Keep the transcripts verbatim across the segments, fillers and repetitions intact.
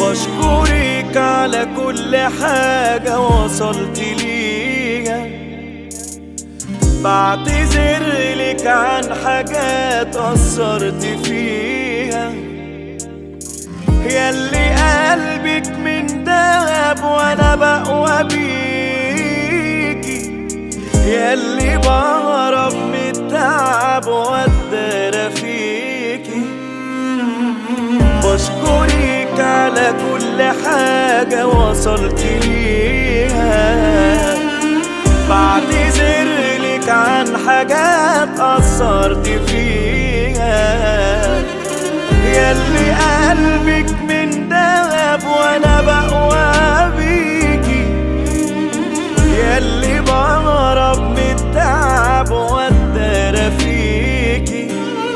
بشكرك على كل حاجة وصلت ليها، بعتذر لك عن حاجات قصرت فيها، ياللي قلبك من دهب وانا بقوى بيكي، ياللي بهرب من التعب واتدارى فيكي. بشكرك على كل حاجة وصلت ليها، بعتذر لك عن حاجات قصرت فيها، ياللي قلبك من دهب وانا بقوى بيكي، ياللي بهرب من التعب واتدارى فيكي،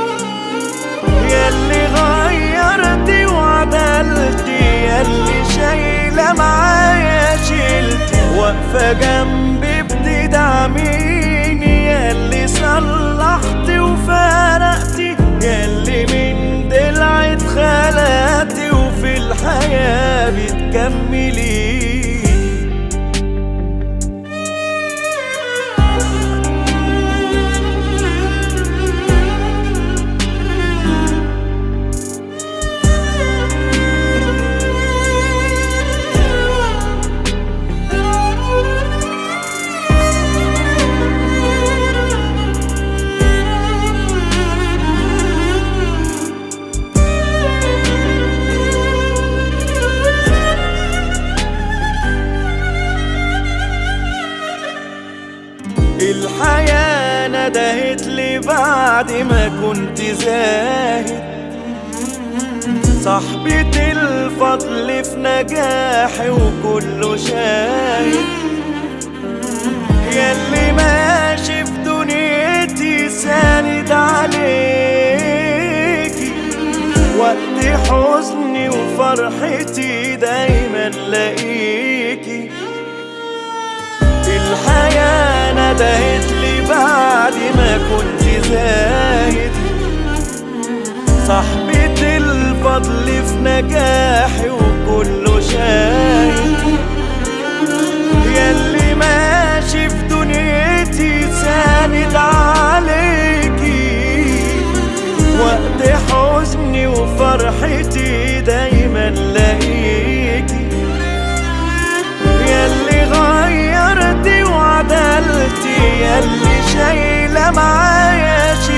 ياللي غيرتي وعدلتي، ياللي شايلة معايا شيلتي، واقفة جنبي بتدعميني، ياللي صلحتي وفرقتي، ياللي من ضلع اتخلقتي وفي الحياة بتكملي. الحياة ندهت لي بعد ما كنت زاهد، صاحبة الفضل في نجاحي وكله شاهد، ياللي ماشي في دنيتي ساند عليكي، وقت حزني وفرحتي دايما لاقيكي. الحياة ندهت لي بعد ما كنت زاهد، صاحبة الفضل في نجاحي وكله شاهد، ياللي ماشي في دنيتي ساند عليكي، وقت حزني وفرحتي دايما لاقيكي، ياللي غيرتي وعدلتي، ياللي شايلة معايا